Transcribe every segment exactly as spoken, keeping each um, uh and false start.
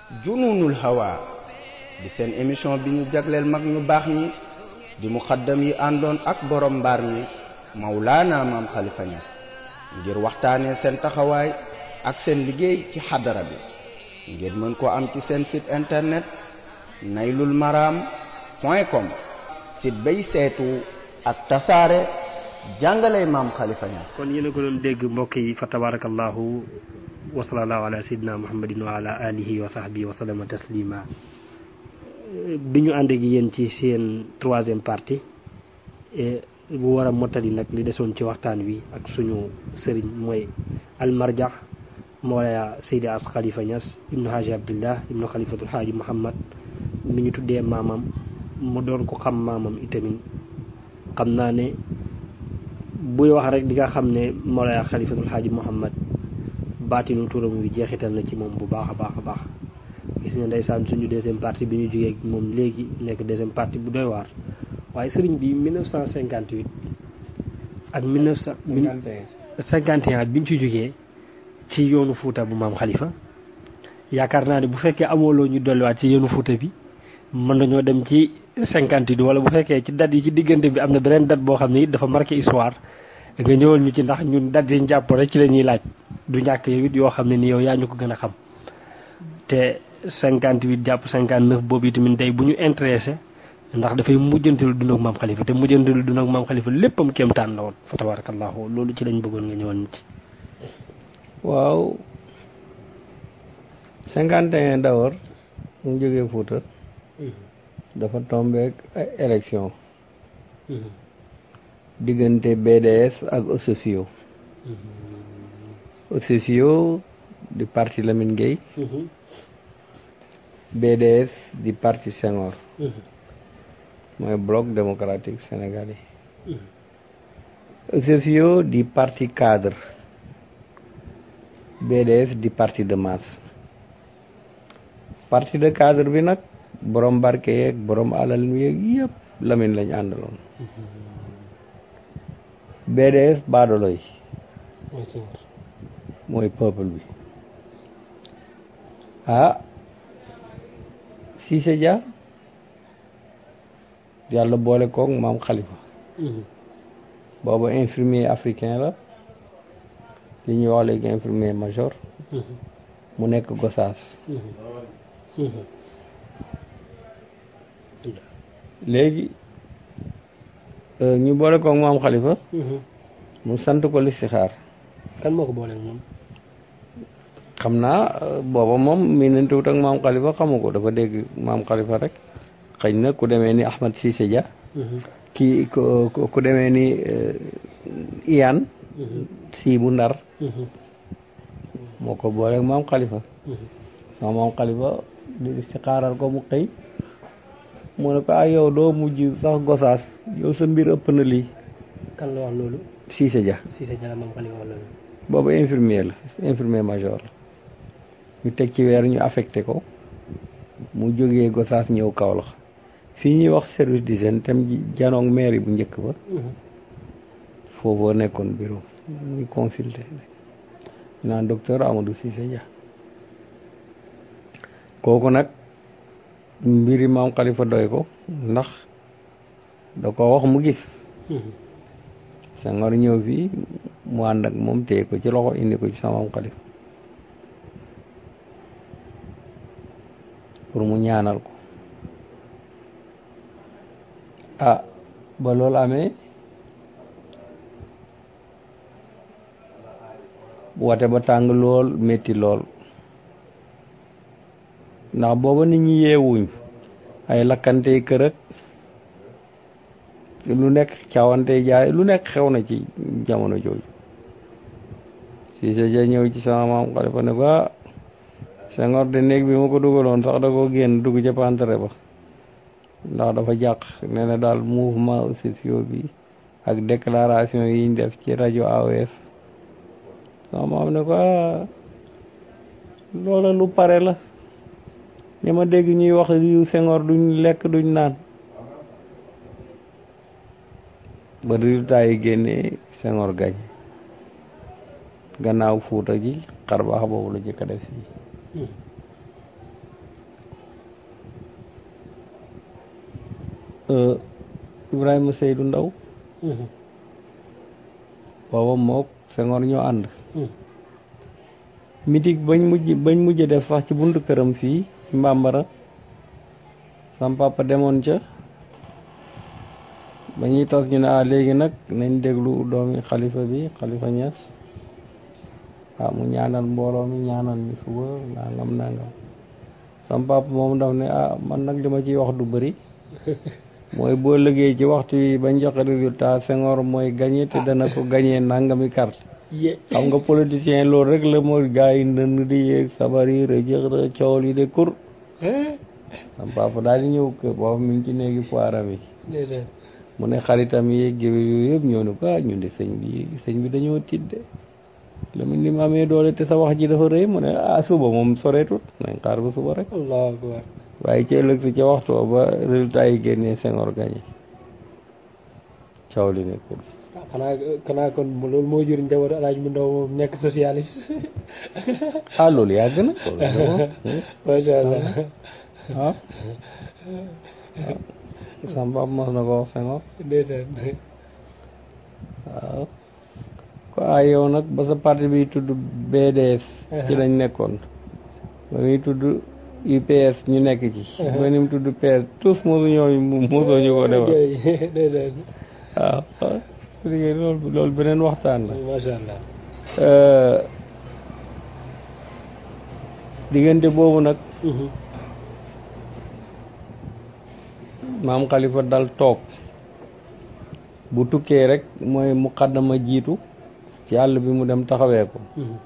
jununul hawa di seen émission bi ñu jagleel mag ñu baax ñi di muxaddam yi àndoon ak borom mbaar mi Mawlaana Maam Khalifa Niass ngir waxtaanee seen taxawaay ak seen liggéey ci xadara bi ngeen mën ko am ci seen site internet naylul maram point com, site bay seetu ak tasaare jàngale Maam Khalifa Niass. kon yéen a ko doon dégg mbokk yi fa tabarakallahu wa sallallahu ala sayyidina muhammadin wa ala alihi wa sahbihi wa sallama taslima. bi ñu ànd ak yéen ci seen troisième partie bu war a mottali nag li desoon ci waxtaan wi ak suñu sëriñ mooy almarja Mawlaya Seydi As Khalifa Niass ibnu Haji Abdillah ibnu Khalifatul Haji Muhammad mi ñu tuddee maamam mu doon ko xam maamam itamit xam naa ne buy wax rek di nga xam ne Mawlaya Khalifatul Haji Muhammad baatinu turam wi jeexital na ci moom bu baax a baax a baax. gis nga ndeysaan suñu deuxième partie bi ñu jógee moom léegi nekk deuxième partie bu doy waar waaye sëriñ bi mille neuf cent cinquante-huit ak mille neuf cent cinquante et un bi ñu ci jógee ci yoonu Fuuta bu Maam Khalifa yaakaar naa ne bu fekkee amoo loo ñu dolliwaat ci yoonu Fuuta bi mën nañoo dem ci cinquante-huit wala bu fekkee ci date yi ci diggante bi am na beneen date boo xam ne it dafa marqué histoire nga ñëwal ñu ci ndax ñun date yi ñu jàpp rek ci la ñuy laaj du ñàkk yow it yoo xam ne ni yow yaa ñu ko gën a xam te cinquante-huit jàpp cinquante-neuf boobu itamit day bu ñu intéressé ndax dafay mujjantalu dund ak Maam Khalifa te mujjantalu dund ak Maam Khalifa léppam kéemtaan la woon fa tabarakallahu loolu ci lañ bëggoon nga ñëwoon ci. waaw cinquante et un d'abord mu jógee Fuuta dafa tombeek ay élection diggante B D S ak Osefio Osefio di parti Lamine Gueye B D S di parti Senghor mooy bloc démocratique sénégalais Osefio di parti cadre B D S di parti de masse parti de cadre bi nag borom barke yeeg borom alal mi yeeg yëpp Lamine lañ àndaloon B D S baadolo yi mooy peuple bi ah Cissé Dia yàlla boole koog Maam Khalifa booba infirmier africain la li ñuy wax léegi infirmier major mu nekk Gossas léegi ñu boole koog Maam Khalifa mu sant ko listixaar. kan moo ko boole moom. xam naa booba moom miinante wut ak Maam Khalifa xamu ko dafa dégg Maam Khalifa rek xëy na ku demee ni Ahmed Cissé Dia kii ku ku demee ni Iyane sii bu Ndar moo ko booleeg Maam Khalifa sama Maam Khalifa di si xaaral ko mu xëy mu ne ko ay yow doo mujj sax Gosaas yow sa mbir ëpp na lii. kan la wax loolu. Cissé Dia. Cissé Dia la Maam Khalifa wax loolu. boobu infirmier la infirmier major la ñu teg ci weer ñu affecté ko mu jógee Gosaas ñëw Kaolack fii ñuy wax service d'hygiène tam janoog mairie bu njëkk ba foofoo nekkoon bureau ñu consulté naan docteur Amadou Cissé Dia kooku nag mbiri Maam Khalifa doy ko ndax da ko wax mu gis Senghor ñëw fii mu ànd ak moom téye ko ci loxo indi ko ci sama Maam Khalifa pour mu ñaanal ko ah ba loolu amee woote ba tàng lool métti lool ndax booba nit ñi yeewuñ ay lakkante kër ak lu nekk caawante jaay lu nekk xew na ci jamono jooju Cissé Dia ñëw ci sama Maam Khalifa ne ko ah Senghor de néeg bi ma ko dugaloon sax da ko génn dugg ca pantere ba ndax dafa jàq nee na daal mouvement Osefio bi ak déclaration yi ñu def ci rajo A O F sama maam ne ko ah loola lu pare la ña ma dégg ñuy wax yu Senghor duñ lekk duñ naan ba résultat yi génnee Senghor gañ gannaaw Fuuta ji xar baax boobu la jëkk a def fii Ibrahima Seydou Ndaw booba mook Senghor ñoo ànd mitig bañ mujj bañ mujj def sax ci buntu këram fii ci Mbambara sam papa demoon ca ba ñuy tas ñu ne ah léegi nag nañ déglu doomi xalifa bi Xalifa Ñas ah mu ñaanal mbooloo mi ñaanal mi suba nangam nangam sam papa moom daf ne ah man nag li ma ciy wax du bëri mooy boo liggéey ci waxtu yi bañ joxe résultat Senghor mooy gagné te dana ko gagné nangami carte xam nga politicien loolu rek la mooy gars yi ndënd di yéeg sabar yi rëjëx rë coow li de kur sam papa daal di ñëw kër boobu mi ngi ci néegi poiram yi mu ne xaritam yi géwél yooyu yëpp ñëw ne ko ah ñun de sëñ bi sëñ bi dañoo tiit de la mu ni mu amee doole te sa wax ji dafa rëy mu ne ah suba moom soreetut nañ xaar ba suba rek allahu akbar waaye ci ëllëg si ca waxtu ba résultat yi génnee Senghor gagné coow li ne kur xanaa xanaa kon loolu moo jur njaboot Alaaji bu Ndaw moom nekk socialiste ah loolu yàgg na macha allah ah sam papa mos na ko wax Senghor ndeysaan waaw ko ah yow nag ba sa parti bi tudd B D S ci lañ nekkoon ba muy tudd U P S ñu nekk ci ba ni mu tudd P S tous mosu ñooñu mosoo ñu ko defal ndeysaan waaw liggéey loolu loolu beneen waxtaan la macha allah diggante boobu nag maam Khalifa dal toog bu tukkee rek mooy muqaddama jiitu ci àll bi mu dem taxawee ko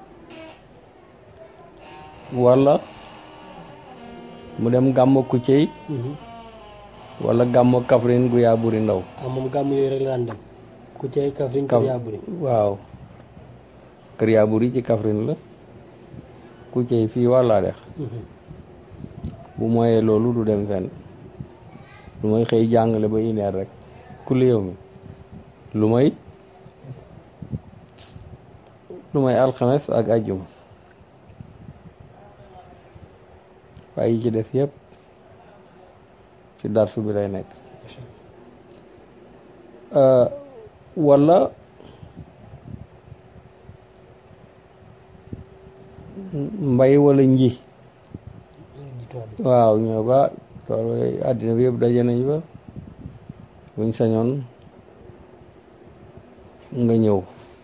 wala mu dem gàmmo Kuccey wala gàmmo Kaffrine gu yaa buri ndaw ah moom gàmm yooyu rek la daan dem Kuccey Kaffrine kër yaa buri waaw kër yaa buri ci Kaffrine la Kuccey fii wàllaa dex bu mooyee loolu du dem fenn lu may xëy jàngale ba une heure rek kulli yow mi lu may lu may alxames ak ajjuma waaye yi ci def yëpp ci darsu bi lay nekk wala mbay wala nji waaw ñoo ko tool àddina bi yëpp daje nañ fa buñ sañoon nga ñëw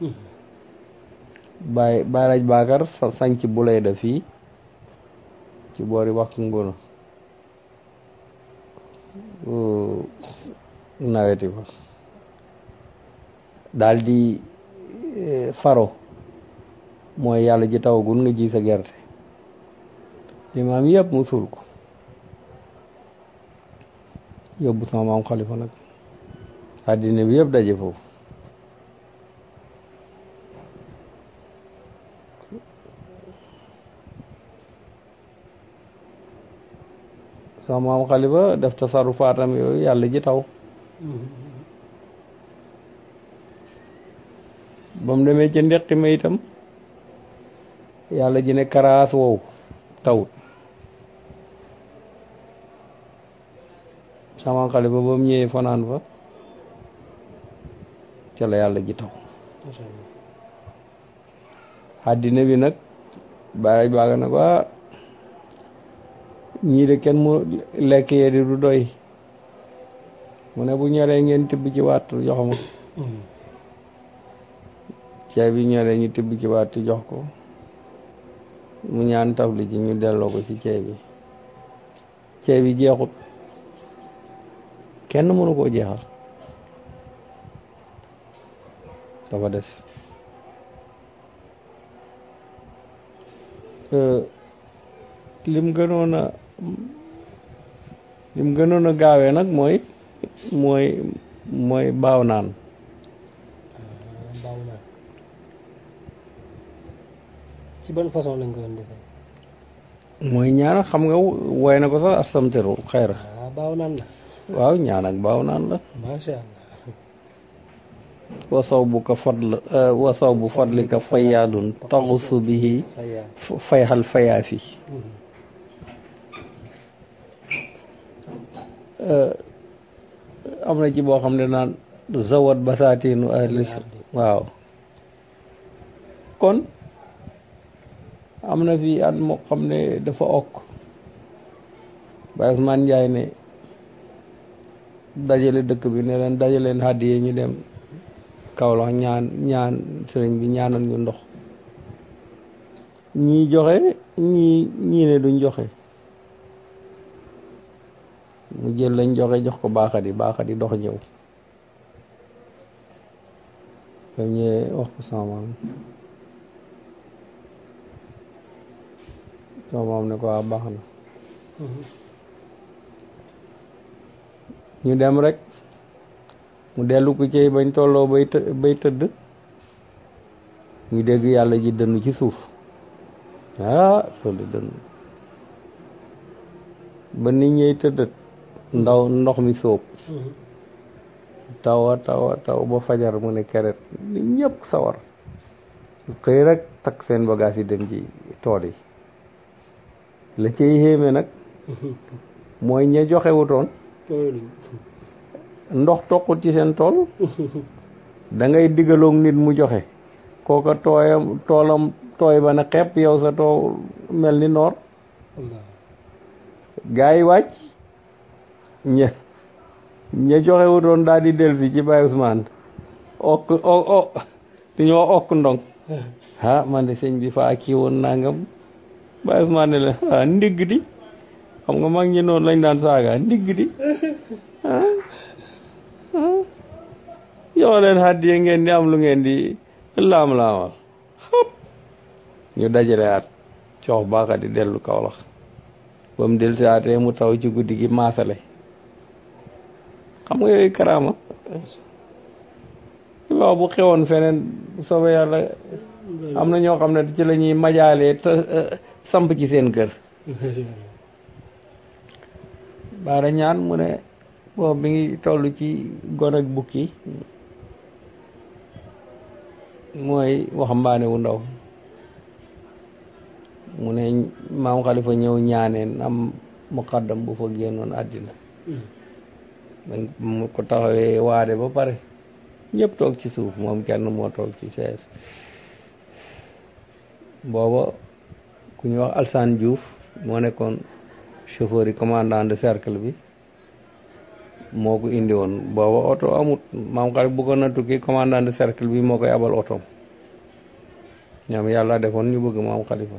Baay Baay Baakar sa sanc bu lay def fii ci boori waxtu ngono naweti ko daal di faro mooy yàlla ji tawagul nga ji sa gerte limaam yëpp mu suul ko yóbbu sama maam Khalifa nag àddina bi yëpp daje foofu sama maam Khalifa def tasarufaatam yooyu yàlla ji taw ba mu demee ca ndeqi ma itam yàlla ji ne karaas wow tawut sama maam Khalifa ba mu ñëwee fanaan fa ca la yàlla ji taw àddina bi nag bàyyi baaga na ko ñii de kenn mu lekk yee di du doy mu ne bu ñoree ngeen tibb ci waatu jox ma ceeb bi ñoree ñu tibb ci waatu jox ko mu ñaan tafli ji ñu delloo ko ci ceeb bi ceeb bi jeexut kenn mënu koo jeexal dafa des lim gënoon a lim gënoon a gaawee nag mooy mooy mooy baaw naan baaw naan ci ban façon lañ ko doon defee mooy ñaan xam nga woy na ko sax astamteru xayra baaw naan la waaw ñaan ak baaw naan la macha allah wasaw bu ko fadl wasaw bu fadlika fayaadun taxusu bihi fayxal fayaafi am na ci boo xam ne naan zawat basaatinu ahli waaw kon am na fii at moo xam ne dafa okk Baye Ousmane Ndiaye ne dajale dëkk bi ne leen dajaleen hàddiye ñu dem Kaolack ñaan ñaan sëriñ bi ñaanal ñu ndox ñii joxe ñii ñii ne duñ joxe mu jël lañ joxe jox ko baaxat yi baaxat yi dox ñëw ba ñëwee wax ko sama maam sama maam ne ko waa baax na ñu dem rek mu dellu ko ci bañ tolloo bay të bay tëdd ñu dégg yàlla ji dënnu ci suuf ah loolu dënnu ba nit ñey tëdd ndaw ndox mi sóob tawa tawa taw ba fajar mu ne keret nit ñëpp sawar xëy rek takk seen bagage yi dem ci tool yi la cay xéeme nag mooy ña joxewutoon ndox toqut ci seen tool da ngay diggaloog nit mu joxe kooka tooyam toolam tooy ba na xepp yow sa tool mel ni noor gaa yi wàcc ña ña joxewutoon daal di delsi ci Baye Ousmane okk o o dañoo okk ndong ah man de sëñ bi faa kii woon nangam Baye Ousmane ne la ah ndigg di xam nga mag ñi noonu lañ daan saaga ndigg di ah ah yow leen hàddiye ngeen di am lu ngeen di laam-laamal xap ñu dajale at coox baaxa di dellu Kaolack ba mu del si aatee mu taw ci guddi gi maasale xam nga yooyu karaama waaw bu xewoon feneen soobee yàlla am na ñoo xam ne ci la ñuy majaalee te samp ci seen kër baara ñaan mu ne boobu bi ngi toll ci gon ak bukki mooy waxambaane wu ndaw mu ne maam Xalifa ñëw ñaaneen am muqaddam bu fa génnoon àddina bañ mu ko taxawee waade ba pare ñëpp toog ci suuf moom kenn moo toog ci sees booba ku ñuy wax Alsane Diouf moo nekkoon chauffeur yi commandant de cercle bi moo ko indi woon booba oto amut maam Xalifa bëggoon na tukki commandant de cercle bi moo koy abal otoom ñoom yàlla defoon ñu bëgg maam Xalifa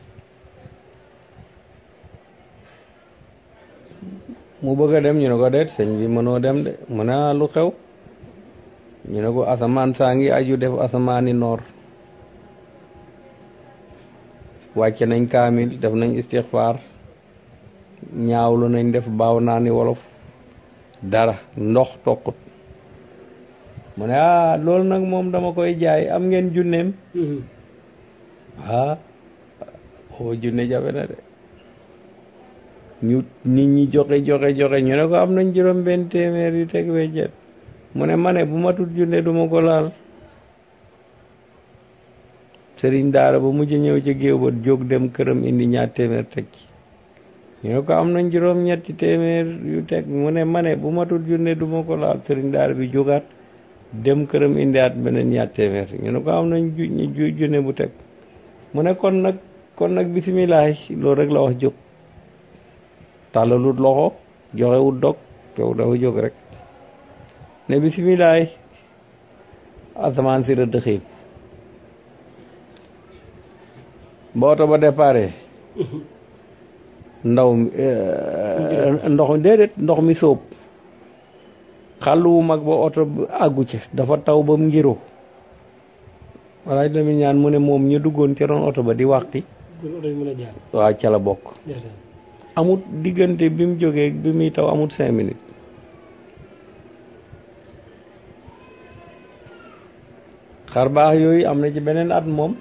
mu bëgg a dem ñu ne ko deet sëñ bi mënoo dem de mu ne lu xew ñu ne ko asamaan saa ngi aju def asamaani noor wàcce nañ kaamil def nañ istixfaar ñaawlu nañ def baaw naa ni wolof dara ndox toqut mu ne ah loolu nag moom dama koy jaay am ngeen junneem ah booba junne jafe na de ñu nit ñi joxe joxe joxe ñu ne ko am nañ juróom benn téeméer yu teg weccet mu ne ma ne bu matut junne duma ko laal sëriñ daara ba mujj ñëw ci géew ba jóg dem këram indi ñaar téeméer teg ci ñu ne ko am nañ juróom ñetti téeméer yu teg mu ne ma ne bu matut junne duma ko laal sëriñ daara bi jógaat dem këram indiwaat beneen ñaar téeméer ñu ne ko am nañ ju junne bu teg mu ne kon nag kon nag bisimilah loolu rek la wax jóg tàllalut loxo joxewut dog yow dafa jóg rek ne bisimilah asamaan si rëdd xiin ba oto ba déparé ndaw ndox mi déedéet ndox mi sóob xàll wu mag ba oto àggu ci dafa taw ba mu ngiro walaay dami ñaan mu ne moom ñu duggoon ci ron oto ba di waxti waaw ca la bokk amut diggante bi mu jógee bi muy taw amut cinq minutes xar baax yooyu am na ci beneen at moom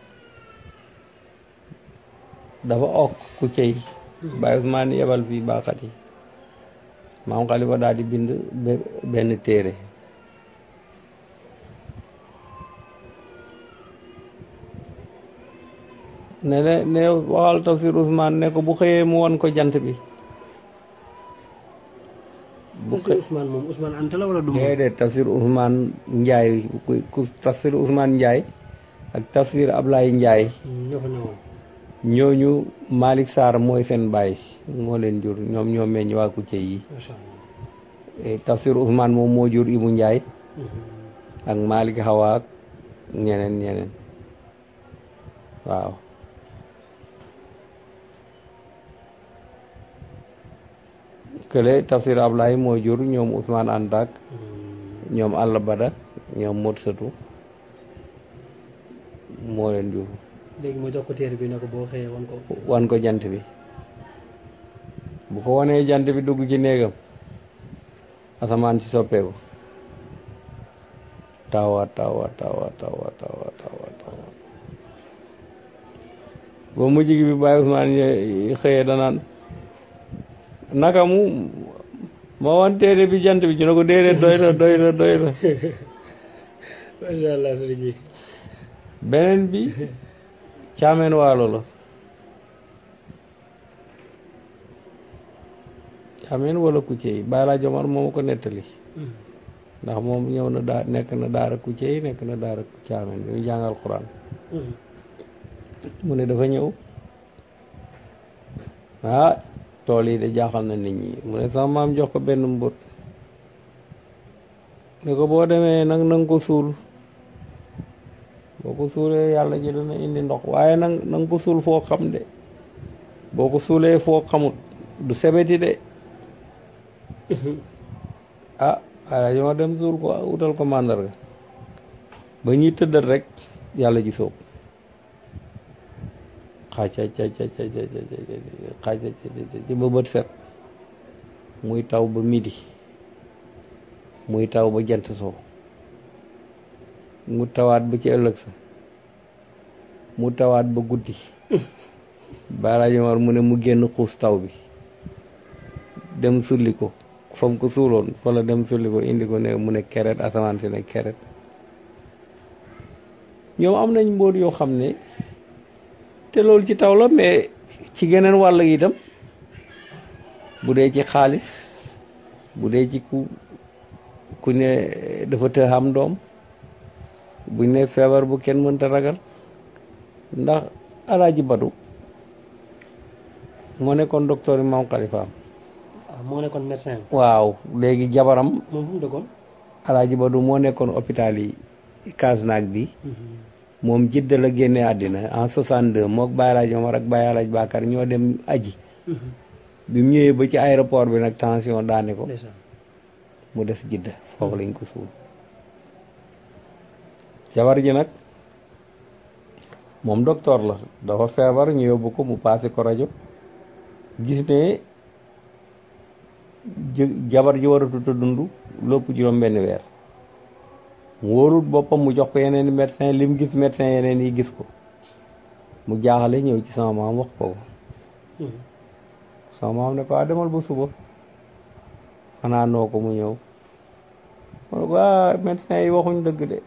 dafa okk ku cey Baye Ousmane yebal fii baaxat yi maam Xalifa daal di bind benn téere ne ne ne waxal tafsir Ousmane ne ko bu xëyee mu won ko jant bi bu ko Ousmane moom Ousmane Anta la wala du moom déedéet tafsir Ousmane Ndiaye ku ku tafsir Ousmane Ndiaye ak tafsir Ablaye Ndiaye ñoo fa newoon ñooñu Malick Sarr mooy seen baay moo leen jur ñoom ñoo meññ waa Kucce yi macha Eh, tafsir Ousmane moom moo jur Ibou Ndiaye allah ak Malick Hawa ak ñeneen ñeneen waaw kële tafsir Ablaye moo jur ñoom Ousmane Anta ak ñoom Alla Bada ñoom Mot Satu moo leen jur léegi mu jox ko téere bi ne ko boo xëyee wan ko wan ko jant bi bu ko wanee jant bi dugg ci néegam asamaan si soppeeku tawa tawa tawa tawa tawa tawa tawa ba mujj gi bi Baye Ousmane xëyee danaan naka mu ma wan téere bi jant bi ci ne ko déedéet doy na doy na doy na macha allah sëriñ bi beneen bi caameen waalo la caameen wala Kucce yi Baye Laa Jomar moo ma ko nettali ndax moom ñëw na daa nekk na daara Kucce yi nekk na daara caameen bi ñu jàngal Quran mu ne dafa ñëw ah tool yi de jaaxal na nit ñi mu ne sama maam jox ko benn mbóot ne ko boo demee nag na nga ko suul boo ko suulee yàlla ji dana indi ndox waaye nag na nga ko suul foo xam de boo ko suulee foo xamut du sebeti de ah waaye ñoo dem suul ko wutal ko màndarga ba ñuy tëddal rek yàlla ji soob xaaca ca ca ca ca xaaca ca ba bët set muy taw ba midi muy taw ba jant soo mu tawaat ba ci ëllëg sa mu tawaat ba guddi Baara Jomar mu ne mu génn xuus taw bi dem sulli ko fa mu ko suuloon fa la dem sulli ko indi ko ne mu ne keret asamaan si ne keret ñoom am nañ mbóot yoo xam ne te loolu ci taw la mais ci geneen wàll gi itam bu dee ci xaalis bu dee ci ku ku ne dafa të am doom buñ ne feebar bu kenn mënta ragal ndax Alaaji Badu moo nekkoon docteur yi Maam Khalifa moo nekkoon médecin waaw léegi jabaram moom fu mu dëkkoon Alaaji Badu moo nekkoon hôpital yi Kasnack bi moom Jidda la génne àddina en soixante-deux mook Baye Laaji Omar ak Baye Alaaji Bakar ñoo dem aji bi mu ñëwee ba ci aéroport bi nag tension daane ko mu des Jidda foofu lañ ko suul jabar ji nag moom docteur la dafa feebar ñu yóbbu ko mu passé ko rajo gis ne jabar ji waratut a dund lépp juróom benn weer mu wóorut boppam mu jox ko yeneen i médecin li mu gis médecin yeneen yi gis ko mu jaaxale ñëw ci sama maam wax ko ko sama maam ne ko ah demal ba suba xanaa noo ko mu ñëw mu ne ko ah médecin yi waxuñ dëgg de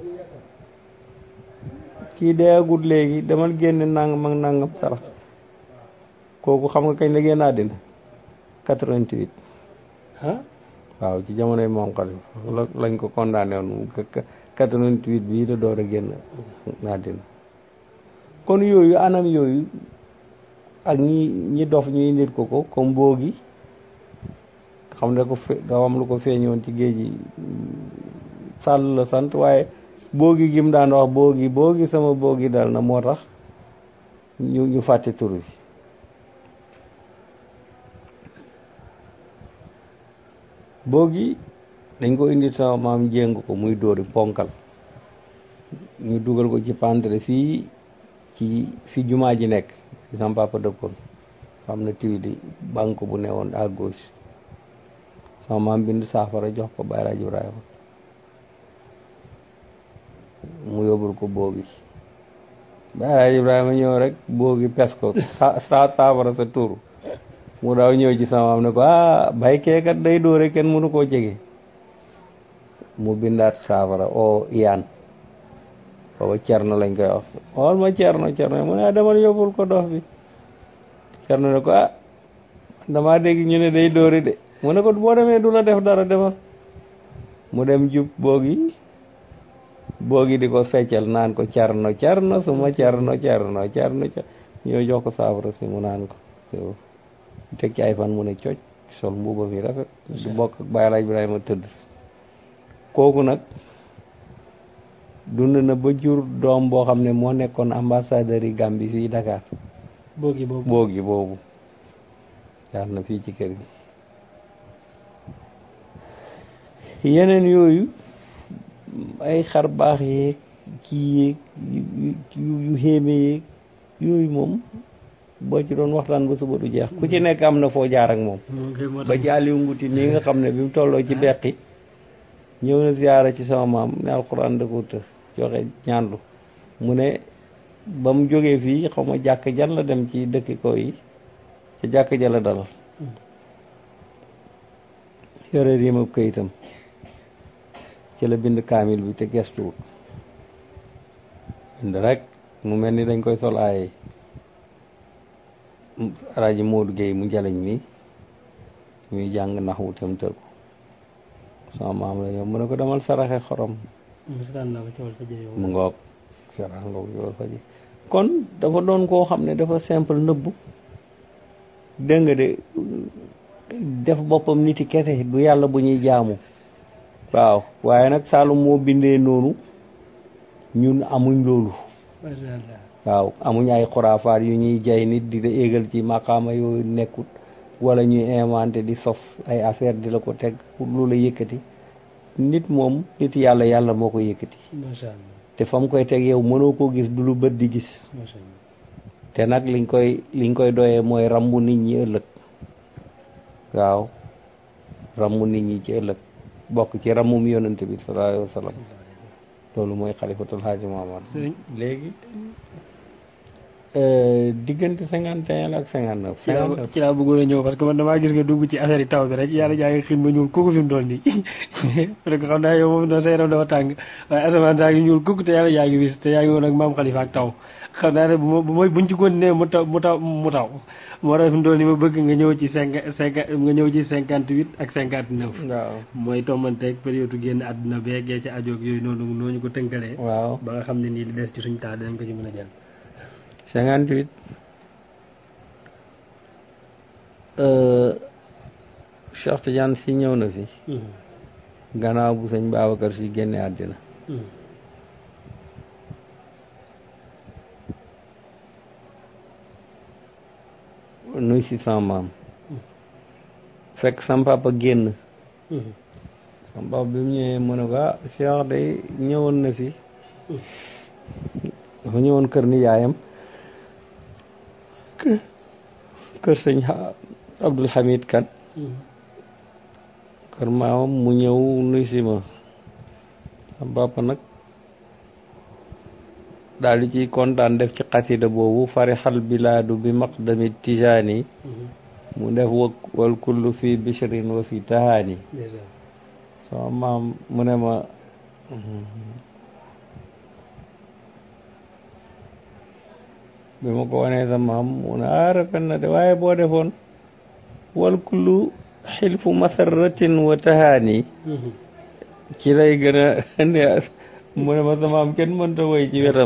kii deegut léegi demal génne nangam ak nangam sarax kooku xam nga kañ la génn àddina quatre-vingt-huit ah waaw ci jamonoy moom Khalifa lañ ko condamné woon quatre-vingt-huit bii da door a génn àddina kon yooyu anam yooyu ak ñi ñi dof ñuy nit ko ko comme boogi xam ne ko fe dafa am lu ko feeñoon ci géej gi sàll la sant waaye boogi gi mu daan wax boogi boogi sama boogi dal na moo tax ñu ñu fàtte tur bi boogi dañ ko indi sama maam jéng ko muy dóori ponkal ñu dugal ko ci pantre fii ci fi jumaa ji nekk fi sama papa dëkkoon xam na tiwi di banque bu newoon à gauche sama maam bind saafara jox ko Baye Laaji Ibrahima mu yóbbul ko boogi Baye Laaji Ibrahima ñëw rek boogi pes ko sa saafara sa tuuru mu daaw ñëw ci sama am ne ko ah baykee kat day dóore kenn mënu koo jege mu bindaat saafara o iyaan booba cerno lañ koy wax xool ma cerno cerno mu ne demal yóbbul ko dof bi cerno ne ko ah damaa dégg ñu ne day dóore de mu ne ko boo demee du la def dara defal mu dem jub boogi boogi di ko feccal naan ko carno carno suma carno carno carno ñoo jox ko saafara si mu naan ko teg ci ay fan mu ne cooc sol mbuuba mi rafet du bokk ak Baay Laaj Ibrahima tëdd kooku nag dund na ba jur doom boo xam ne moo nekkoon ambassadeur yi Gambie fii Dakar boogi boobu boogi boobu jaar na fii ci kër gi yeneen yooyu ay xar baax yeeg kii yeeg yu yu xéeme yeeg yooyu moom boo ci doon waxtaan ba suba du jeex ku ci nekk am na foo jaar ak moom ba ci Aliou Nguti nii nga xam ne bi mu tolloo ci beqi ñëw na ziyaara ci sama maam ne alxuraan da ko të joxe ñaandu mu ne ba mu jógee fii xaw ma jàkk jan la dem ci dëkki ko yi ca jàkk ja la dalal yore riimab këyitam ci la bind kaamil bi te gestuwut bind rek mu mel ni dañ koy sol aaye Alaaji Moodu Géey mu jaleñ mi muy jàng nax wutam tëggu sama maam la ñëw mu ne ko demal saraxe xorom mu ngoog sarax ngoog yool fa ji kon dafa doon koo xam ne dafa simple nëbbu dégg nga de def boppam niti kese du yàlla bu ñuy jaamu waaw waaye nag Saalum moo bindee noonu ñun amuñ loolu waaw amuñ ay xuraafaat yu ñuy jay nit di la éegal ci maqaama yooyu nekkut wala ñuy inventé di sof ay affaire di la ko teg pour lu la yëkkati nit moom nit yàlla yàlla moo ko yëkkati te fa mu koy teg yow mënoo koo gis du lu bët di gis te nag liñ koy liñ koy doyee mooy rambu nit ñi ëllëg waaw rambu nit ñi ci ëllëg bokk ci ramum yonent bi sallallahu alayhi wa sallam loolu mooy xalifatul Haaji Maamar léegi diggante cinquante et un ak cinquante neuf ci laa bëggoon a ñëw parce que man damaa gis nga dugg ci affaire yi taw bi rek yàlla jaa ngi xiin ba ñuul kooku fi mu doon nii parce que xam naa yow moom sa yaram dafa tàng waaye asamaan saa ngi ñuul kooku te yàlla yaa ngi wis te yaa ngi woon ak maam Khalifa ak taw xam naa ne bu ma bu ma buñ ci continuer mu taw mu taw mu taw moo tax fi mu doon nii ma bëgg nga ñëw ci cinq cinq nga ñëw ci cinquante huit ak cinquante neuf waaw mooy tombanteeg période génn àdduna beeg gee ci ajoog yooyu noonu noo ñu ko tënkalee waaw ba nga xam ne nii li des ci suñ temps dinañ ko ci mën a jël cinquante-huit Cheikh Tidiane si ñëw na fi gannaaw bu sëñ Babacar si génne àddina nuy si sama maam fekk sama papa génn sama papa bi mu ñëwee mu ne ko ah Cheikh day ñëwoon na fi dafa ñëwoon kër ni yaayam kër sëñ Abdul Hamid Kan kër maamam mu ñëw nuy si ma sama papa nag daal di ciy kontaan def ci xasida boobu farixal bilaadu bi maqdami tijaani mu def wa wal kullu fi bishrin wa fi tahaani sama maam mu ne ma bi ma ko wanee sa maam mu ne ah rafet na de waaye boo defoon wal kullu xilfu masarratin wa tahaani ci lay gën a ne mu ne ma sa maam kenn mënta woy ci wetam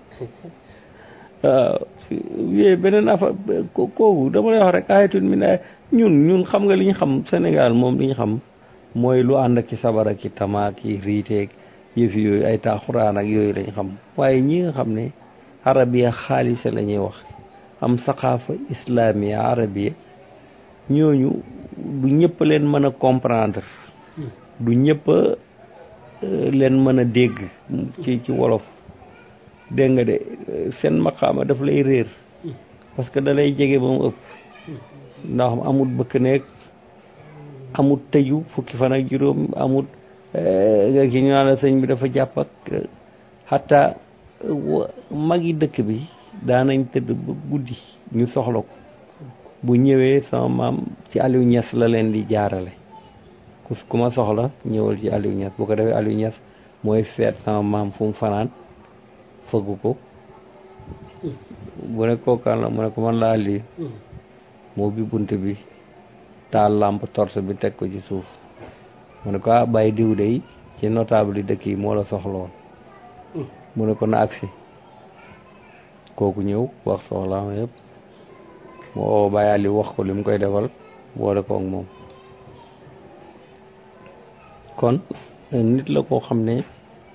waaw yooyu beneen affaire kooku dama lay wax rek ayatun min ay ñun ñun xam nga li ñu xam Sénégal moom li ñu xam mooy lu ànd ak ci sabar ak ci tamaak yi riiteeg yëfi yooyu ay taaxuraan ak yooyu lañ xam waaye ñi nga xam ne arabiya xaalisa la ñuy wax am saqaafa islamiya arabiya ñooñu du ñëpp leen mën a comprendre du ñëpp leen mën a dégg ci ci wolof dégg nga de seen maqaama daf lay réer parce que da lay jege ba mu ëpp ndax amut bëkk nekk amut tëju fukki fan ak juróom amut nga ki ñu naan la sëñ bi dafa jàpp ak xataa magi dëkk bi daanañ tëdd ba guddi ñu soxla ko bu ñëwee sama maam ci Aliou Niass la leen di jaarale ku ku ma soxla ñëwal ci Aliou Niass bu ko defee Aliou Niass mooy feet sama maam fu mu fanaan fëggu ko bu ne kookaan la mu ne ko man laa lii moo bi bunt bi taal lampe torche bi teg ko ci suuf mu ne ko ah bàyyi diw de ci notable yi dëkk yi moo la soxloon mu ne ko na agsi kooku ñëw wax soxlaam yëpp mu oo Baye Aliou wax ko li mu koy defal boole ko ak moom kon nit la koo xam ne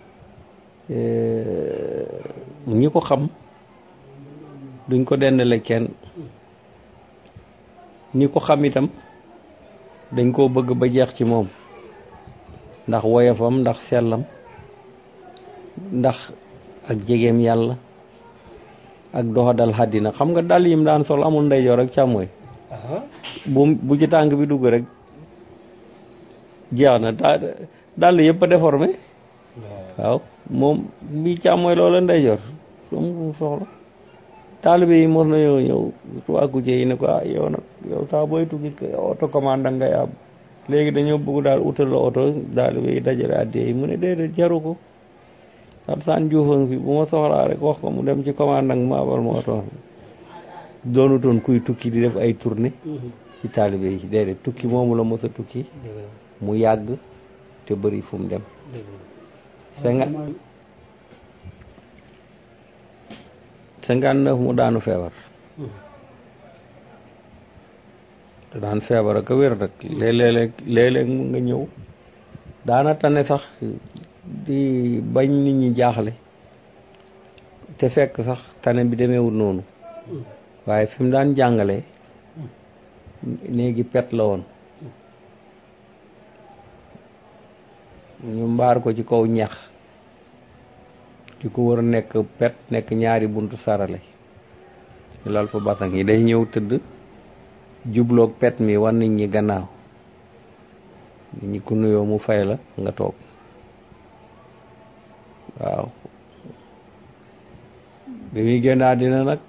ñi ko xam duñ ko dendale kenn ñi ko xam itam dañ koo bëgg ba jeex ci moom ndax woyofam ndax sellam ndax ak jegeem yàlla ak doxadal xàddina xam nga dàll yim daan sol amul ndeyjoor ak càmmooy bu bu ci tànk bi dugg rek jeex na dàll yëpp a déformé waaw moom bi càmmooy loola ndeyjoor am soxla taalibe yi mos na yow ñëw tuwaaku ci yi ne ko ah yow nag yow saa booy tukki oto commande ngay am léegi dañoo bëgg daal utal la oto taalibe yi dajale addiya yi mu ne déedéet jaru ko Saan Juufang fi bu ma soxlaa rek wax ko mu dem ci commande ak ma abal ma oto doonutoon kuy tukki di def ay tournée ci taalibe yi déedéet tukki moomu la mos a tukki mu yàgg te bëri fu mu dem cinquante neuf mu daanu feebar te daan feebar ak a wér nag léeg-léeg léeg-léeg mu nga ñëw daana tane sax di bañ nit ñi jaaxle te fekk sax tane bi demeewul noonu waaye fi mu daan jàngalee néegi pet la woon ñu mbaar ko ci kaw ñax di ko war a nekk pet nekk ñaari buntu sarale ñu lal fa basang yi day ñëw tëdd jubloog pet mi wan nit ñi gannaaw nit ñi ku nuyoo mu fay la nga toog waaw bi muy génn àddina nag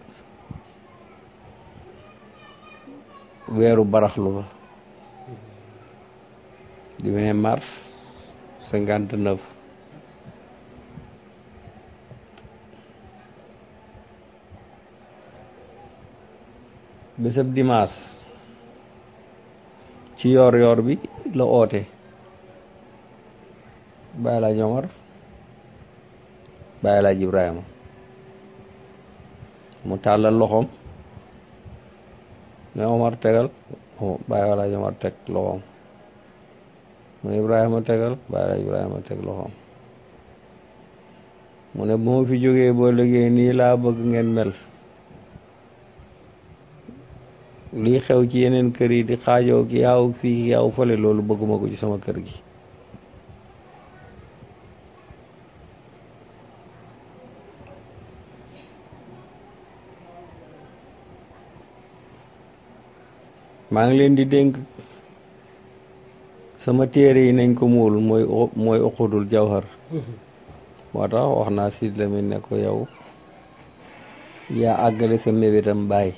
weeru baraxlu la di vingt mars cinquante neuf bésab dimanche ci yoor yoor bi la oote Baye Laaj Omar Baye Laaj Ibrahima mu tàllal loxoom ne Omar tegal Baye Laaj Omar teg loxoom mu ne Ibrahima tegal Baye Laaj Ibrahima teg loxoom mu ne bu ma fi jógee boo liggéey nii laa bëgg ngeen mel lii xew ci yeneen kër yi di xaajoo ki yaaw fii yaaw fële loolu bëgguma ko ci sama kër gi maa ngi leen di dénk sama téere yi nañ ko muul mooy mooy uqudul jawhar moo tax wax naa Sid Lamine ne ko yow yaa àggale sa mébétam bàyyi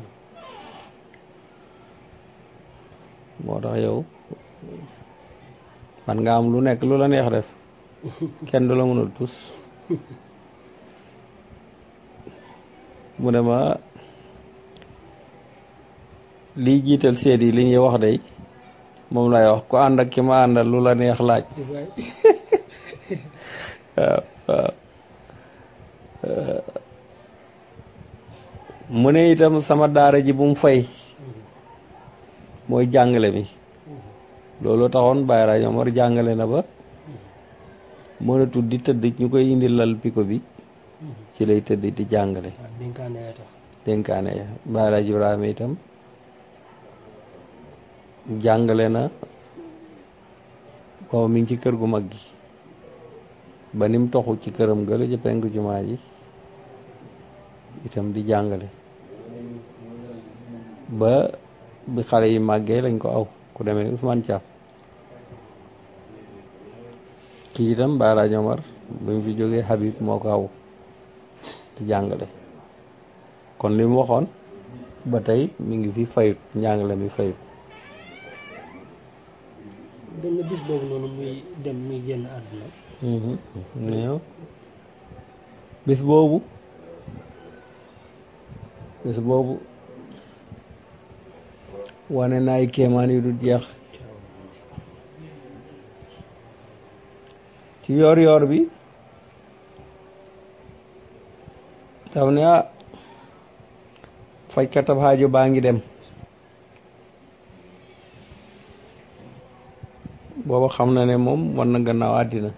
moo tax yow man nga am lu nekk lu la neex def kenn du la mënul tus mu ne ma lii jiital seet yi li ñuy wax day moom lay wax ku ànd ak ki ma àndal lu la neex laaj waaw waaw mu ne itam sama daara ji bu mu fay mooy jàngale mi loolu taxoon Baye Laaj Omar jàngale na ba mënatul di tëdd ñu koy indi lal piko bi ci lay tëdd di jàngale dénkaane ya Baye Laaj Ibrahima itam jàngale na boobu mi ngi ci kër gu mag gi ba nim toxu ci këram gëla ci penk jumaa ji itam di jàngale ba bi xale yi màggee lañ ko aw ku demee ni Ousmane Thiam kii itam Baye Laaj Omar ba mu fi jógee Habib moo ko aw di jàngale kon li mu waxoon ba tey mi ngi fi fayut njàngale mi fayut dem na bis boobu noonu muy dem muy génn àdduna ñëw bis boobu bis boobu wane na ay kéemaan yu dul jeex ci yoor yoor bi taw ne ah fajkatab xaajo baa ngi dem booba xam na ne moom war na gannaaw àddina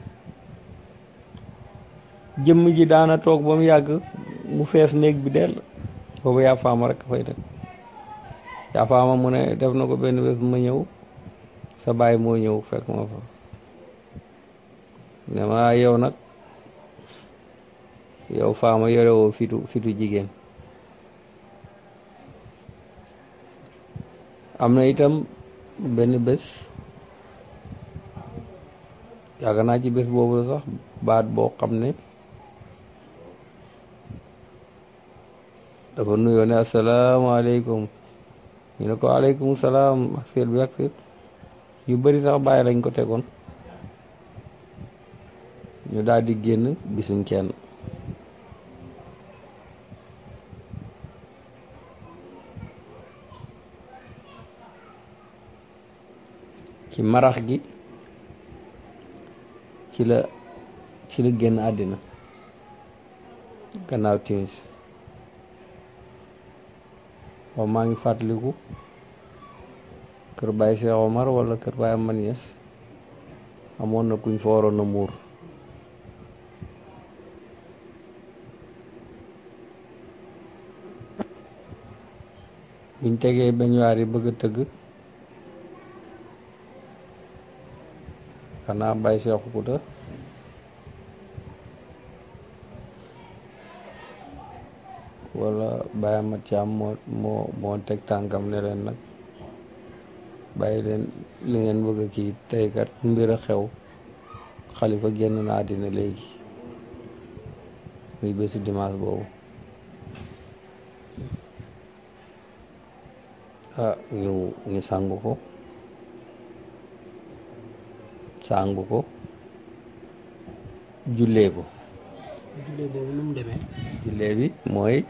jëmm ji daana toog ba mu yàgg mu fees néeg bi dell boobu yaa faama rek fay def yaa faama mu ne def na ko benn bés ma ñëw sa baay moo ñëw fekk ma fa ne ma yow nag yow faama yorewoo fitu fitu jigéen am na itam benn bés yàgg naa ci bés boobu la sax baat boo xam ne dafa nuyoo ne asalaamaaleykum ñu ne ko aleykum salaam ak fiir bi ak fiir yu bari sax bàyyi lañ ko tegoon ñu daal di génn gisuñ kenn ci marax gi ci la ci la génn àddina gannaaw timis waaw maa ngi fàttaliku kër Baye Cheikh Omar wala kër Baye Amman Niass amoon na kuñ fa waroon a muur biñ tegee beñuwaar yi bëgg a tëgg xanaa Baye Cheikh Kouta wala Baye Amat Thiam moo moo moo teg tànkam ne leen nag bàyyi leen li ngeen bëgg a kii tey kat mbir a xew xalifa génn na àddina léegi muy bésu dimanche boobu ah ñu ñu sàngu ko sàngu ko jullee ko jullee boobu nu mu demee jullee bi mooy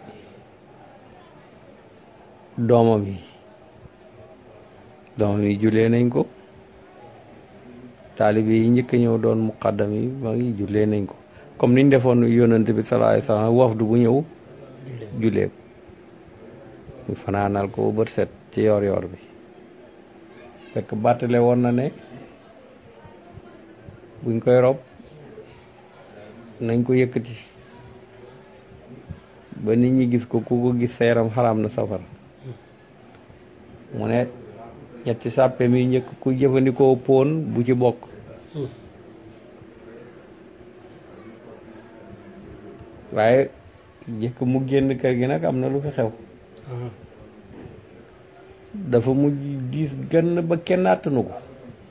doomam yi doomam yi jullee nañ ko taalibe yi njëkk ñëw doon muqaddam yi ma ngi jullee nañ ko comme niñ defoon yonent bi sallallahu alayhi wasallam wafdu bu ñëw jullee ko ñu fanaanal ko bët set ci yoor yoor bi fekk bàttale woon na ne buñ koy rob nañ ko yëkkati ba nit ñi gis ko ku ko gis sa yaram xaraam na safara mu ne ñetti sàppe mi njëkk ku jëfandikoo poon bu ci bokk waaye jëkk mu génn kër gi nag am na lu fi xew dafa mujj diis gën ba kenn àttanu ko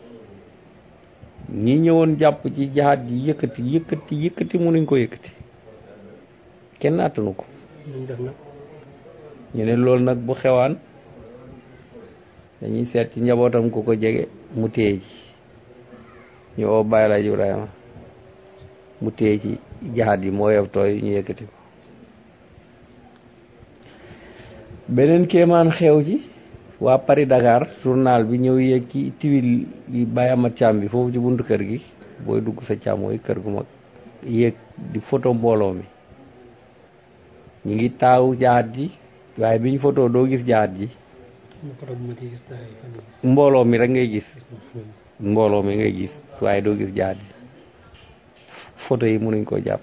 ñi ñëwoon jàpp ci jaxaat ji yëkkati yëkkati yëkkati mënuñ ko yëkkati kenn àttanu ko ñu ne loolu nag bu xewaan dañuy seet ci njabootam ku ko jege mu téye ci ñu oo Baye Laaj Ibrahima mu téye ci jaxaat yi moo yof tooy ñu yëkkati ko beneen kéemaan xew ci waa Paris Dakar journal bi ñëw yéeg ci tiwil yi Baye Amat Thiam bi foofu ci buntu kër gi booy dugg sa càmmooy kër gu mag yéeg di photo mbooloo mi ñu ngi taaw jaat ji waaye bi ñu photo doo gis jaat ji mbooloo mi rek ngay gis mbooloo mi ngay gis waaye doo gis jaat ji photo yi mënuñ koo jàpp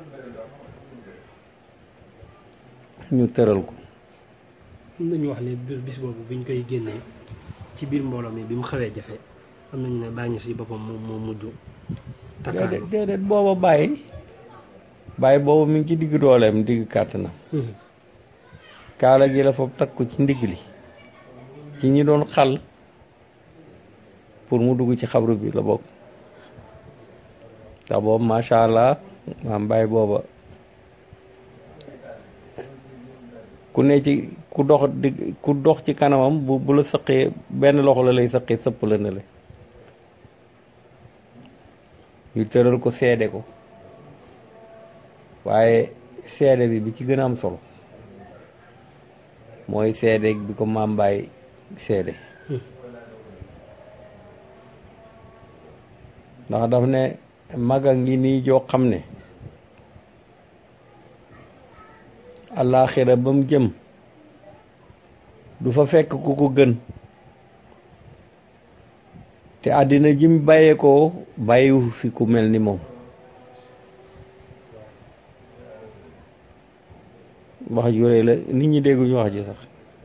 ñu tëral ko am nañu wax ne bis boobu biñ koy génnee ci biir mbooloo mi bi mu xawee jafe am nañu ne bàyyi si boppam moom moo mujj déedéet déedéet booba bàyyi bàyyi boobu mi ngi ci digg dooleem digg kàttanam kaala gi la foofu takk ko ci ndigg li ci ñi doon xal pour mu dugg ci xabru bi la bokk ndax boobu macha allah maam bàyyi booba ku ne ci ku dox di ku dox ci kanamam bu bu la sëqee benn loxo la lay sëqee sëpp la ne la ñu tëral ko seede ko waaye seede bi bi ci gën a am solo mooy seede bi ko maam Baay seede ndax daf ne mag a ngi nii joo xam ne àllaaxira ba mu jëm du fa fekk ku ko gën te àddina ji mu bàyyeekoo bàyyiwu fi ku mel ni moom wax ju rëy la nit ñi dégguñu wax ji sax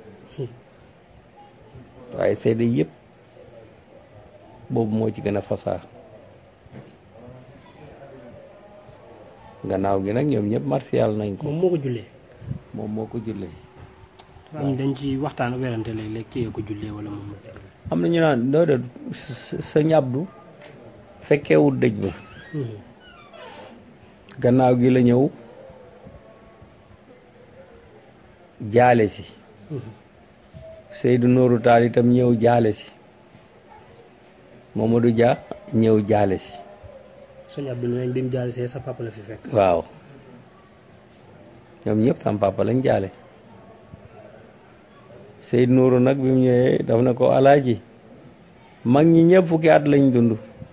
waaye seede yëpp boobu moo ci gën a fasaa gannaaw gi nag ñoom ñëpp martial nañ ko moom moo ko jullee moom moo ko jullee am dañ ci waxtaan werante léeg-léeg kii ko jullee wala moom am na ñu naan doo de sa ñabdu fekkeewul dëj ba gannaaw gi la ñëw jaale si Seydou Nourou Tall itam ñëw jaale si Mamadou Dia ñëw jaale si sëñ Abdou nañ bi mu jaale see sa papa la fi fekk waaw ñoom ñëpp sam papa lañ jaale Seydou Nourou nag bi mu ñëwee daf na ko alaaji mag ñi ñëpp fukki at lañ dund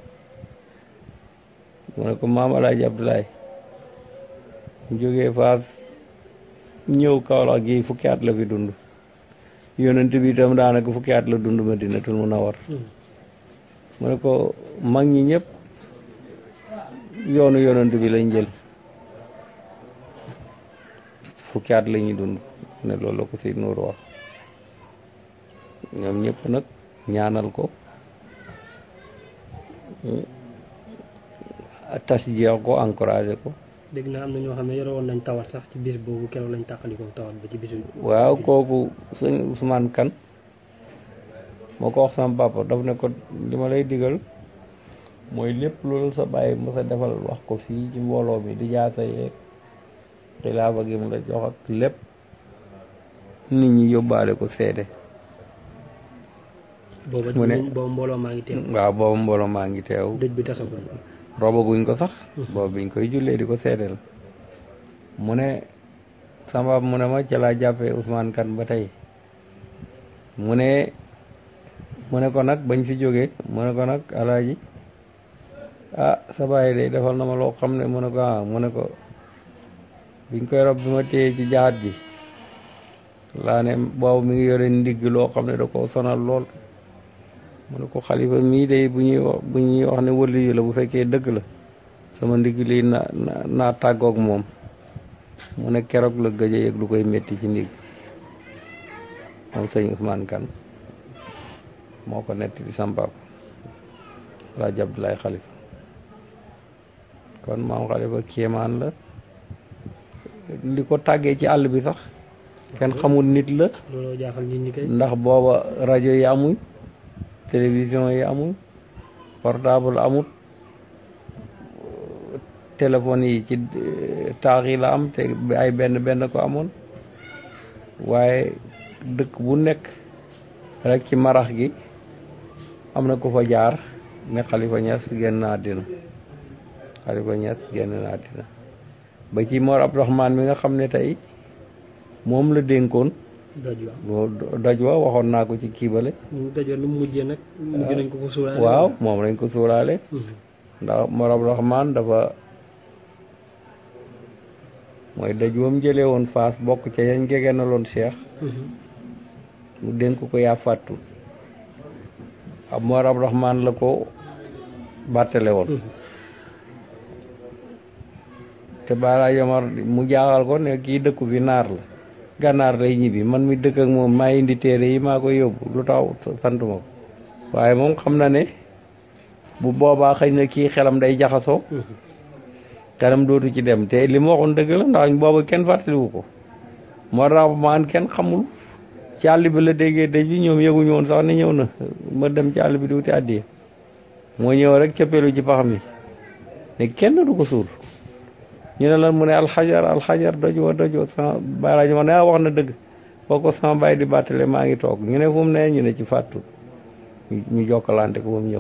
mu ne ko maam alaaji Abdoulaye mu jógee Faas ñëw Kaolack gi fukki at la fi dund yonent bi itam daanaka fukki at la dund Madinatul Munawwar mu ne ko mag ñi ñëpp yoonu yonent bi lañ jël fukki at la ñuy dund ne loolu la ko Seydou Nourou wax ñoom ñëpp nag ñaanal ko tasjeex ko encouragé ko dégg naa am na ñoo xam ne yore woon nañ tawat sax ci bis boobu keroog lañ tàqalikoo tawat ba ci bisu waaw kooku sëñ Ousmane Kane moo ko wax sama papa daf ne ko li ma lay digal mooy lépp loolu sa bàyyi mu sa defal wax ko fii ci mbooloo mi di jaasa yeeg xilaafa gi mu la jox ak lépp nit ñi yóbbaale ko seede mu ne boobu mbooloo maa ngi teew waaw boobu mbooloo maa ngi teew dëj bi tasagul roba guñ ko sax boobu biñ koy jullee di ko seedeel mu ne sama mu ne ma ca laa jàppee Ousmane Kane ba tey mu ne mu ne ko nag bañ fi jógee mu ne ko nag alaaji ah sa baay day defal na ma loo xam ne mu ne ko ah mu ne ko biñ koy rob bi ma téye ci jaat ji laa ne boobu mi ngi yore ndigg loo xam ne da ko sonal lool mu ne ko xalifa mii day bu ñuy wax bu ñuy wax ne wëllu yu la bu fekkee dëgg la sama ndigg lii na naa tàggoog moom mu ne keroog la gëj a yëg lu koy métti ci ndigg moom sëñ Ousmane Kane moo ko netti di sampaab Alaaji Abdoulaye Xalifa kon maam Xalifa kéemaan la li ko tàggee ci àll bi sax kenn xamul nit la looloo jaaxal nit ñi kay ndax booba rajo yi amuñ télévision yi amul portable amut téléphone yi ci taax yi la am te ay benn benn ko amoon waaye dëkk bu nekk rek ci marax gi am na ko fa jaar ne Xalifa Ñas génn na àddina Xalifa Ñas génn na àddina ba ci Mor Abdourahmane mi nga xam ne tey moom la dénkoon doj wa waxoon naa ko ci kiibale doj wa lu mu mujjee nag mujj nañ ko ko suuraale waaw moom lañ ko suuraale ndax Mor Abdourahmane dafa mooy doj wam jëlee woon Faas bokk ca yañ gegenaloon Cheikh mu dénk ko yaa fàttu ab Mor Abdourahmane la ko bàttale woon te Baara Yomar mu jaaxal ko ne kii dëkku fi naar la gànnaar lay ñibbi man mi dëkk ak moom maa indi téere yi maa koy yóbbu lu tax santuma ko waaye moom xam na ne bu boobaa xëy na kii xelam day jaxasoo xelam dootu ci dem te li ma waxoon dëgg la ndax booba kenn fàttaliwu ko moo tax maan kenn xamul ci àll bi la déggee dëj bi ñoom yëguñu woon sax ne ñëw na ma dem ci àll bi di wuti àddiya moo ñëw rek cëppeelu ci pax mi ne kenn du ko suul ñu ne lan mu ne alxajar alxajar doj wa doj wa sama baaraaj ma ne ah wax na dëgg boo ko sama bàyyi di bàttale maa ngi toog ñu ne fu mu ne ñu ne ci fàttu ñu jokkalante ko ba mu ñëw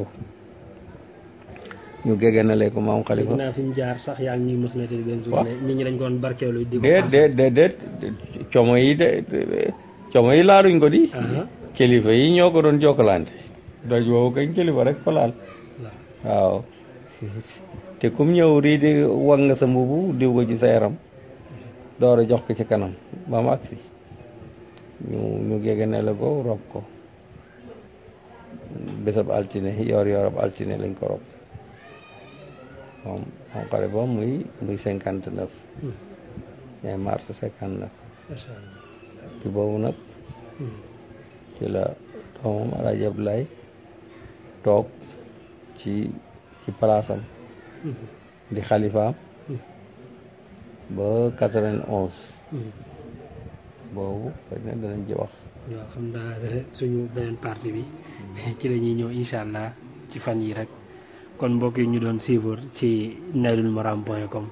ñu gégenale ko maam Xalifa naa fi mu jaar sax yaa ngi ñuy mos na te benn journée nit ñi dañ ko doon barkeelu di ko déet déet déet déet como yi de como yi laaluñ ko di kilifa yi ñoo ko doon jokkalante doj woowu kañ kilifa rek fa laal waaw te kum ñëw rii di wag nga sa mbubu diw ko ci sa yaram door a jox ko ci kanam ba mu agsi ñu ñu géege ne la ko rob ko bésab altine yor yorab altine lañ ko rob moom moom xale ba muy muy cinquante neuf mais mars cinquante neuf ci boobu nag ci la doomam Alaaji Abdoulaye toog ci ci palaasam di xalifaam ba quatre-vingt-onze boobu xëy na danañ ci wax waaw xam naa suñu beneen partie bi ci la ñuy ñëw incha allah ci fan yi rek kon mbokk yi ñu doon suivre ci naylul maram point com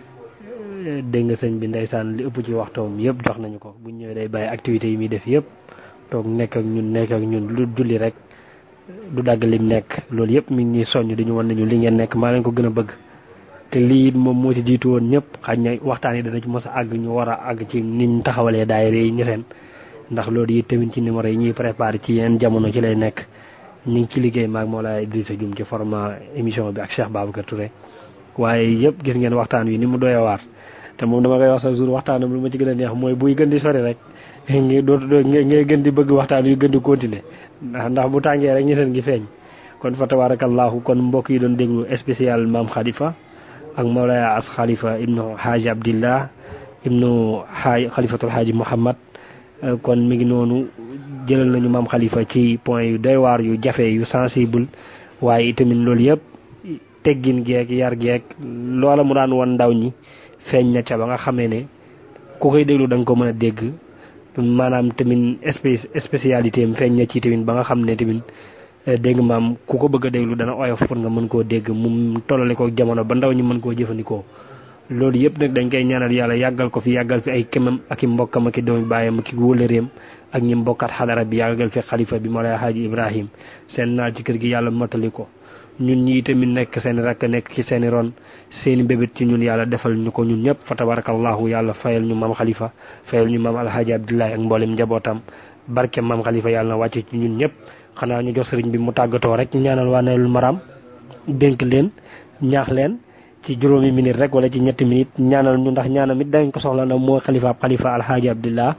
dégg nga sëñ bi ndeysaan li ëpp ci waxtoom yëpp jox nañu ko bu ñëwee day bàyyi activités yi muy def yëpp toog nekk ak ñun nekk ak ñun lu julli rek du dagg lim nekk loolu yëpp mi ngi ñuy soññ dañu wan nañu li ngeen nekk maa leen ko gën a bëgg te lii it moom moo ci jiitu woon ñëpp xaj na waxtaan yi dana ci mos a àgg ñu war a àgg ci niñ taxawalee daayira yi ñeseen ndax loolu it tamit ci numéro yi ñuy préparé ci yenn jamono ci lay nekk ñu ngi ci liggéey maag Mawlaay Idrissa Dioum ci format émission bi ak Cheikh Babacar Touré waaye yëpp gis ngeen waxtaan wi ni mu doy waar te moom dama koy wax chaque jour waxtaanam lu ma ci gën a neex mooy buy gën di sori rek ngay dootu ngay gën di bëgg waxtaan yu gën di continuer ndax ndax bu tàngee rek ñeseen gi feeñ kon fa tabarakallahu kon mbokk yi doon déglu spécial Maam Khalifa ak Mawlaay As Khalifa ibnu Haaji Abdillah ibnu Haaj Khalifatul Haaji Muhammad kon mi ngi noonu jëlal nañu Maam Khalifa ci point yu doy waar yu jafe yu sensible waaye itamit loolu yëpp teggin geek yar geek loola mu daan won ndaw ñi feeñ na ca ba nga xamee ne ku koy déglu da nga ko mën a dégg maanaam tamit spécialité am feeñ na ci tamit ba nga xam ne tamit dégg maam ku ko bëgg a déglu dana oyof pour nga mën koo dégg mu tollale ko jamono ba ndaw ñi mën koo jëfandikoo loolu yëpp nag dañ koy ñaanal yàlla yàggal ko fi yàggal fi ay kemam ak i mbokkam ak i doomi baayam ak i wóllëreem ak ñi mbokkat xadara bi yàggal fi xalifa bi Mawlaay Haaji Ibrahim seen naal ci kër gi yàlla mottali ko ñun ñi tamit nekk seen rakk nekk ci seen i ron seen i bébét ci ñun yàlla defal ñu ko ñun ñëpp fa tabarakallahu yàlla fayal ñu Maam Khalifa fayal ñu Maam Alhaaji Abdoulaye ak mboolem njabootam barke Maam Khalifa yàlla na wàcce ci ñun ñëpp xanaa ñu jox sëriñ bi mu tàggatoo rek ñaanal waa Naylul Maram dénk leen ñaax leen ci juróomi minute rek wala ci ñetti minute ñaanal ñu ndax ñaanam it dañ ko soxla na moo xalifa xalifa Alhaaji Abdillah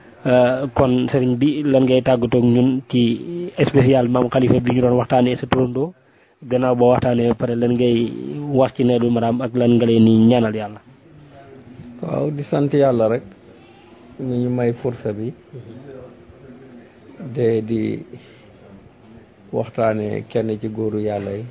kon sëriñ bi lan ngay tàggatoo ak ñun ci spécial Maam Khalifa bi ñu doon waxtaanee sa turandoo gannaaw boo waxtaanee ba pare lan ngay wax ci Naylul Maram ak lan nga leen ni ñaanal yàlla. waaw di sant yàlla rek ñu ñu may fursa bi de di waxtaanee kenn ci góoru yàlla yi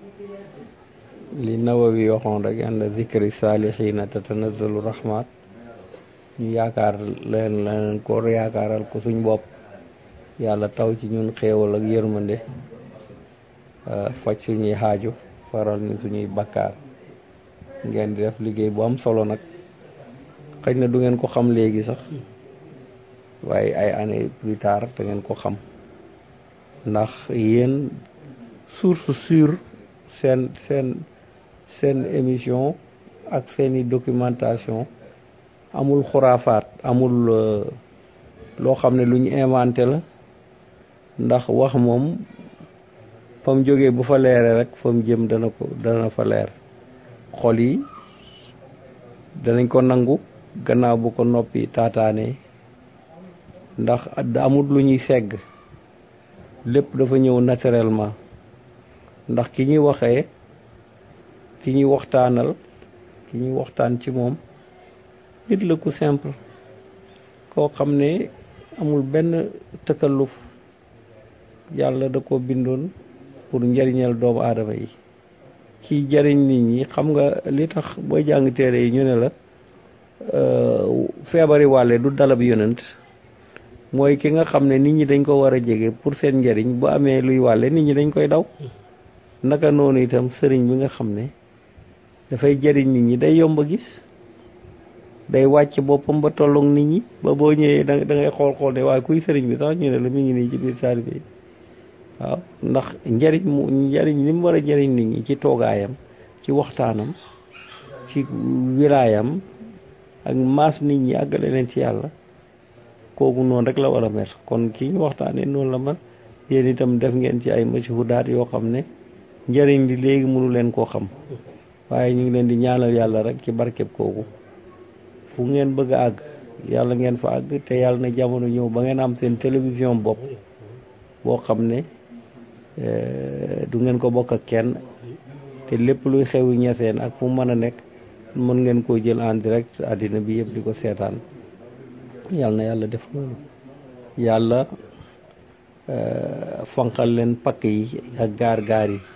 li Nawawi waxoon rek ànd zikri saalihiina tatanazzalu rahmat ñu yaakaar leen leen ko yaakaaral ko suñ bopp yàlla taw ci ñun xéewal ak yërmande faj suñuy xaaju faral ni suñuy bakkaar ngeen di def liggéey bu am solo nag xëy na du ngeen ko xam léegi sax waaye ay années plus tard da ngeen ko xam ndax yéen source sûre seen seen seen émission ak seeni documentation amul xuraafaat amul loo xam ne lu ñu inventé la ndax wax moom fa mu jógee bu fa leeree rek fa mu jëm dana ko dana fa leer xol yi danañ ko nangu gannaaw bu ko noppi taataane ndax amul lu ñuy segg lépp dafa ñëw naturellement ndax ki ñuy waxee ki ñuy waxtaanal ki ñuy waxtaan ci moom nit la ku simple koo xam ne amul benn tëkkalluf yàlla da ko bindoon pour njariñal doomu aadama yi ci jariñ nit ñi. xam nga li tax booy jàng téere yi ñu ne la feebari wàlle du dalab yonent mooy ki nga xam ne nit ñi dañ ko war a jege pour seen njariñ bu amee luy wàlle nit ñi dañ koy daw. naka noonu itam sëriñ bi nga xam ne dafay jariñ nit ñi day yomb a gis day wàcc boppam ba tolloog nit ñi ba boo ñëwee da ngay xool xool ne waaye kuy sëriñ bi sax ñu ne la mi ngi nii ci biir taalibe yi waaw ndax njariñ mu njariñ li mu war a jariñ nit ñi ci toogaayam ci waxtaanam ci wilaayam ak maas nit ñi àggale leen ci yàlla kooku noonu rek la war a mel kon kii ñu waxtaanee noonu la man yéen itam def ngeen ci ay mashhudaat yoo xam ne njëriñ li léegi mënu leen koo xam waaye ñu ngi leen di ñaanal yàlla rek ci barkeb kooku fu ngeen bëgg a àgg yàlla ngeen fa àgg te yàlla na jamono ñëw ba ngeen am seen télévision bopp boo xam ne du ngeen ko bokk ak kenn te lépp luy xewu ñeseen ak fu mën a nekk mën ngeen koo jël en direct àddina bi yëpp di ko seetaan yàlla na yàlla def loolu yàlla fanqal leen pakk yi ak gaar gaar yi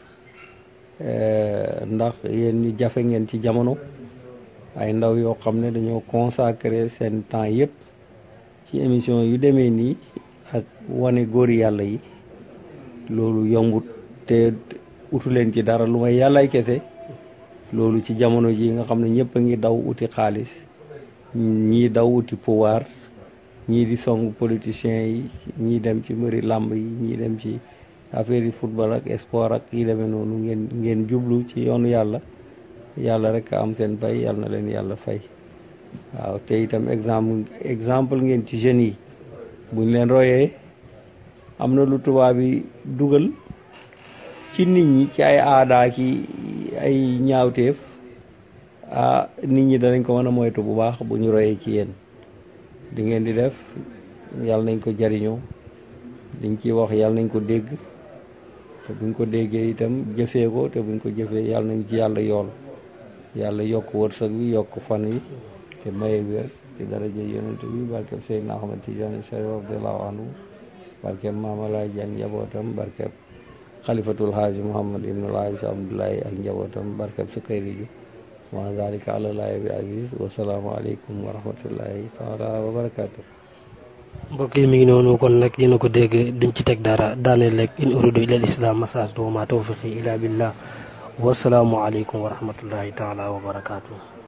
ndax yéen ñu jafe ngeen ci jamono ay ndaw yoo xam ne dañoo consacré seen temps yëpp ci émission yu demee nii ak wane góori yàlla yi loolu yombut te utu leen ci dara lu may yàllay kese loolu ci jamono ji nga xam ne ñëpp a ngi daw uti xaalis ñii daw uti pouvoir ñii di song politiciens yi ñii dem ci mbiri làmb yi ñii dem ci affaire yi football ak sport ak yi demee noonu ngeen ngeen jublu ci yoonu yàlla yàlla rek am seen bay yàlla na leen yàlla fay waaw te itam exemple exemple ngeen ci jeunes yi buñ leen royee am na lu tubaab yi dugal ci nit ñi ci ay aadaa ki ay ñaawteef ah nit ñi danañ ko mën a moytu bu baax bu ñu royee ci yéen di ngeen di def yàlla nañ ko jariñoo liñ ciy wax yàlla nañ ko dégg te buñ ko déggee itam jëfee ko te buñ ko jëfee yàlla nañ ci yàlla yool yàlla yokk wërsëg bi yokk fan yi te maye wér ci daraja yonent bi barkeb Seydina Ahmad Tidiane Chérif radiyallahu anhu barkeb Maama Laay Jaan njabootam barkeb xalifatul haaji Muhammad ibnul haaji Abdoulaye ak njabootam barkeb Sukayri ju wa zalika ala laahi bi aziz wa salaamu aleykum wa rahmatullahi taala wa barakatuh mbokk yi mi ngi noonu kon nag yéen a ko dégg duñ ci teg dara daaneel rek in uridu ila al islam masajtu wa ma tawfiqi ila billah wa salaamu aleykum wa rahmatullahi taala wa barakatuh